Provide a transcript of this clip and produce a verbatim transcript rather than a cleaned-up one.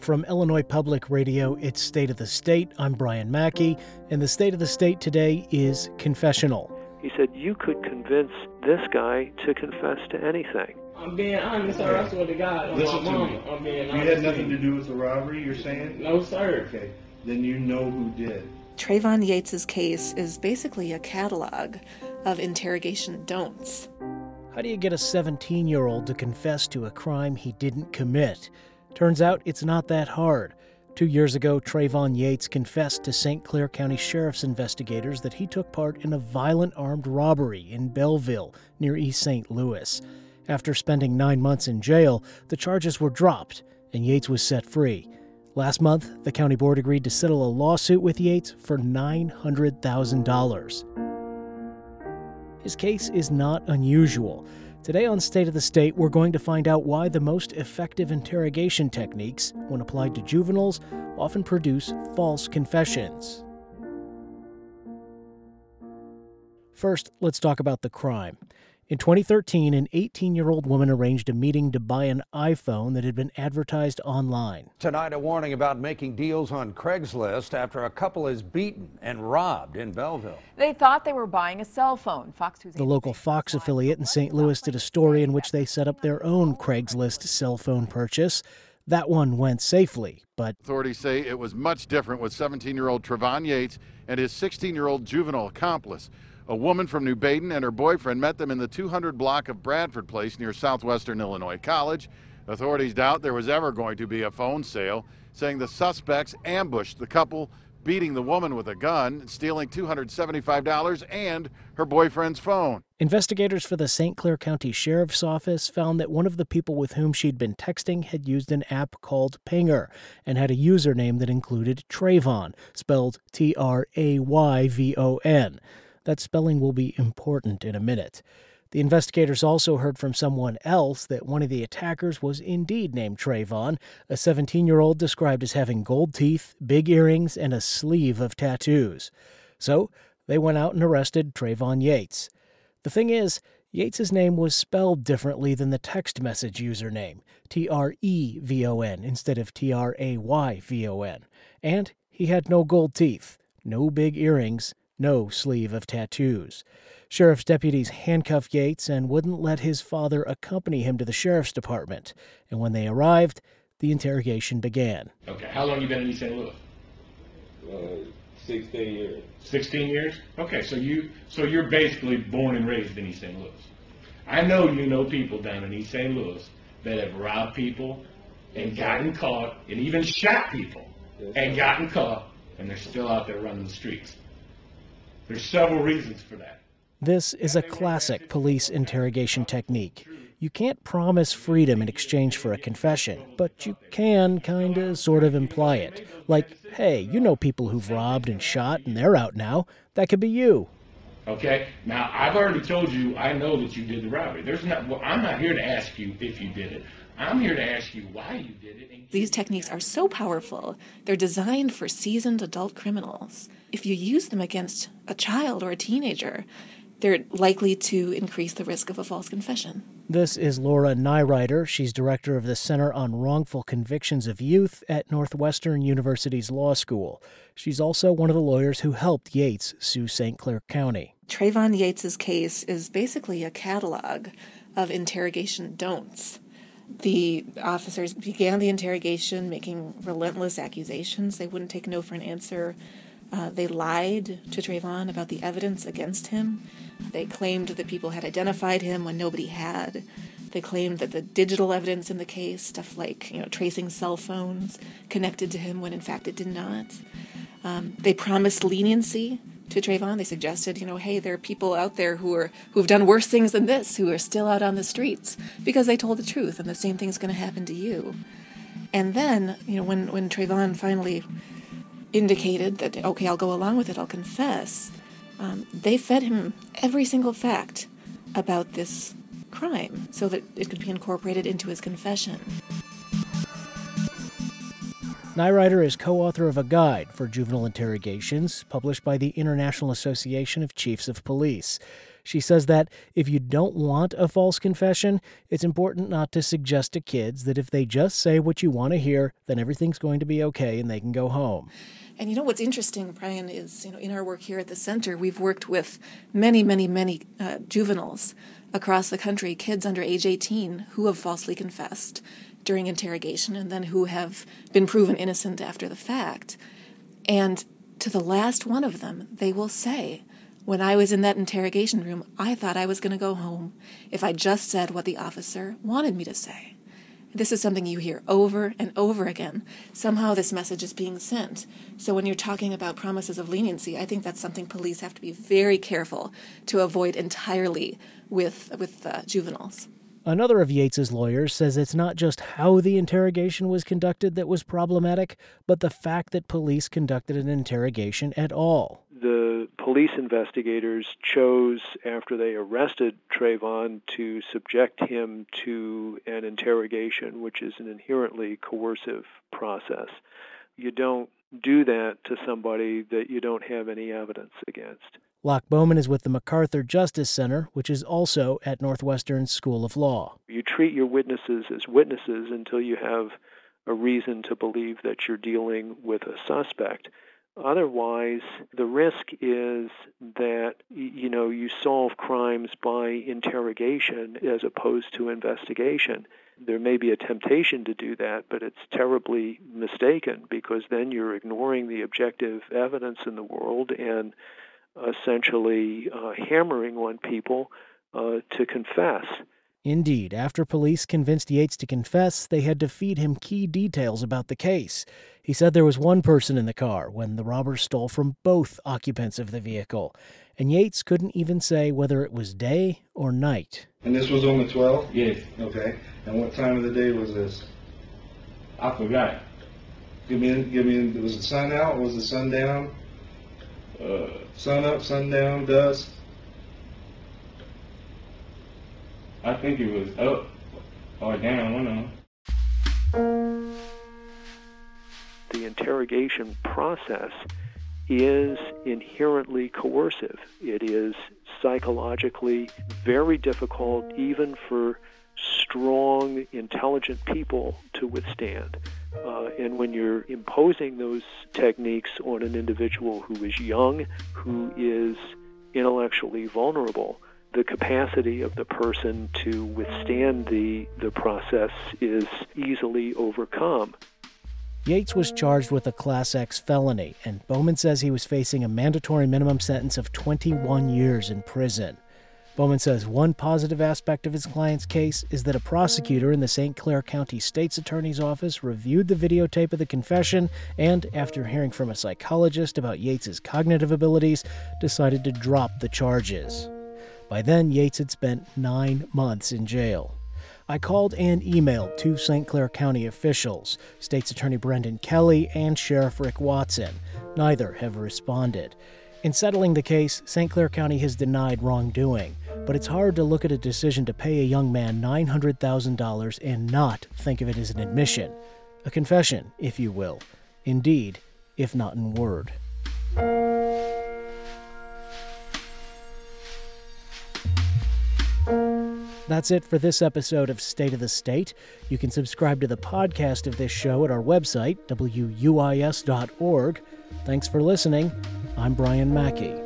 From Illinois Public Radio, it's State of the State. I'm Brian Mackey, and the State of the State today is confessional. He said, you could convince this guy to confess to anything. I'm being honest, sir. I swear to God. On Listen my to mama, me. I'm being You honest. had nothing to do with the robbery, you're saying? No, sir. Okay, then you know who did. Trayvon Yates' case is basically a catalog of interrogation don'ts. How do you get a seventeen-year-old to confess to a crime he didn't commit? Turns out it's not that hard. Two years ago, Trayvon Yates confessed to Saint Clair County Sheriff's investigators that he took part in a violent armed robbery in Belleville, near East Saint Louis. After spending nine months in jail, the charges were dropped, and Yates was set free. Last month, the county board agreed to settle a lawsuit with Yates for nine hundred thousand dollars. His case is not unusual. Today on State of the State, we're going to find out why the most effective interrogation techniques, when applied to juveniles, often produce false confessions. First, let's talk about the crime. In twenty thirteen, an eighteen-year-old woman arranged a meeting to buy an iPhone that had been advertised online. Tonight, a warning about making deals on Craigslist after a couple is beaten and robbed in Belleville. They thought they were buying a cell phone. Fox News. The local Fox affiliate in Saint Louis did a story in which they set up their own Craigslist cell phone purchase. That one went safely, but authorities say it was much different with seventeen-year-old Trayvon Yates and his sixteen-year-old juvenile accomplice. A woman from New Baden and her boyfriend met them in the two hundred block of Bradford Place near Southwestern Illinois College. Authorities doubt there was ever going to be a phone sale, saying the suspects ambushed the couple, beating the woman with a gun, stealing two hundred seventy-five dollars and her boyfriend's phone. Investigators for the Saint Clair County Sheriff's Office found that one of the people with whom she'd been texting had used an app called Pinger and had a username that included Trayvon, spelled T R A Y V O N. That spelling will be important in a minute. The investigators also heard from someone else that one of the attackers was indeed named Trayvon, a seventeen-year-old described as having gold teeth, big earrings, and a sleeve of tattoos. So they went out and arrested Trayvon Yates. The thing is, Yates' name was spelled differently than the text message username, T R E V O N instead of T R A Y V O N. And he had no gold teeth, no big earrings, no sleeve of tattoos. Sheriff's deputies handcuffed Yates and wouldn't let his father accompany him to the sheriff's department. And when they arrived, the interrogation began. Okay, how long you been in East Saint Louis? Uh, sixteen years. Sixteen years? Okay, so you so you're basically born and raised in East Saint Louis. I know you know people down in East Saint Louis that have robbed people and gotten caught, and even shot people Yes, and sir. gotten caught, and they're still out there running the streets. There's several reasons for that. This is a classic police interrogation technique. You can't promise freedom in exchange for a confession, but you can kind of sort of imply it. Like, hey, you know people who've robbed and shot and they're out now. That could be you. Okay? Now, I've already told you I know that you did the robbery. There's not. Well, I'm not here to ask you if you did it. I'm here to ask you why you did it. And These techniques are so powerful. They're designed for seasoned adult criminals. If you use them against a child or a teenager, they're likely to increase the risk of a false confession. This is Laura Nyrider. She's director of the Center on Wrongful Convictions of Youth at Northwestern University's Law School. She's also one of the lawyers who helped Yates sue Saint Clair County. Trayvon Yates' case is basically a catalog of interrogation don'ts. The officers began the interrogation making relentless accusations. They wouldn't take no for an answer. Uh, they lied to Trayvon about the evidence against him. They claimed that people had identified him when nobody had. They claimed that the digital evidence in the case, stuff like, you know, tracing cell phones, connected to him when in fact it did not. Um, they promised leniency to Trayvon. They suggested, you know, hey, there are people out there who are who have done worse things than this, who are still out on the streets because they told the truth, and the same thing's going to happen to you. And then, you know, when when Trayvon finally indicated that, okay, I'll go along with it, I'll confess, um, they fed him every single fact about this crime so that it could be incorporated into his confession. Nyrider is co-author of a guide for juvenile interrogations published by the International Association of Chiefs of Police. She says that if you don't want a false confession, it's important not to suggest to kids that if they just say what you want to hear, then everything's going to be okay and they can go home. And you know what's interesting, Brian, is you know in our work here at the center, we've worked with many, many, many uh, juveniles across the country, kids under age eighteen, who have falsely confessed during interrogation and then who have been proven innocent after the fact. And to the last one of them, they will say, when I was in that interrogation room, I thought I was going to go home if I just said what the officer wanted me to say. This is something you hear over and over again. Somehow this message is being sent. So when you're talking about promises of leniency, I think that's something police have to be very careful to avoid entirely with, with uh, juveniles. Another of Yates's lawyers says it's not just how the interrogation was conducted that was problematic, but the fact that police conducted an interrogation at all. The police investigators chose, after they arrested Trayvon, to subject him to an interrogation, which is an inherently coercive process. You don't do that to somebody that you don't have any evidence against. Locke Bowman is with the MacArthur Justice Center, which is also at Northwestern School of Law. You treat your witnesses as witnesses until you have a reason to believe that you're dealing with a suspect. Otherwise, the risk is that, you know, you solve crimes by interrogation as opposed to investigation. There may be a temptation to do that, but it's terribly mistaken because then you're ignoring the objective evidence in the world and essentially uh, hammering on people uh, to confess. Indeed, after police convinced Yates to confess, they had to feed him key details about the case. He said there was one person in the car when the robbers stole from both occupants of the vehicle, and Yates couldn't even say whether it was day or night. And this was on the twelfth? Yes. Okay. And what time of the day was this? I forgot. Give me, give me. Was the sun out? Was the sun down? Uh, sun up, sun down, dusk? I think it was up or down, one of them. The interrogation process is inherently coercive. It is psychologically very difficult even for strong, intelligent people to withstand. Uh, and when you're imposing those techniques on an individual who is young, who is intellectually vulnerable, the capacity of the person to withstand the, the process is easily overcome. Yates was charged with a Class X felony, and Bowman says he was facing a mandatory minimum sentence of twenty-one years in prison. Bowman says one positive aspect of his client's case is that a prosecutor in the Saint Clair County State's Attorney's Office reviewed the videotape of the confession and, after hearing from a psychologist about Yates's cognitive abilities, decided to drop the charges. By then, Yates had spent nine months in jail. I called and emailed two Saint Clair County officials, State's Attorney Brendan Kelly and Sheriff Rick Watson. Neither have responded. In settling the case, Saint Clair County has denied wrongdoing, but it's hard to look at a decision to pay a young man nine hundred thousand dollars and not think of it as an admission. A confession, if you will. Indeed, if not in word. That's it for this episode of State of the State. You can subscribe to the podcast of this show at our website, W U I S dot org. Thanks for listening. I'm Brian Mackey.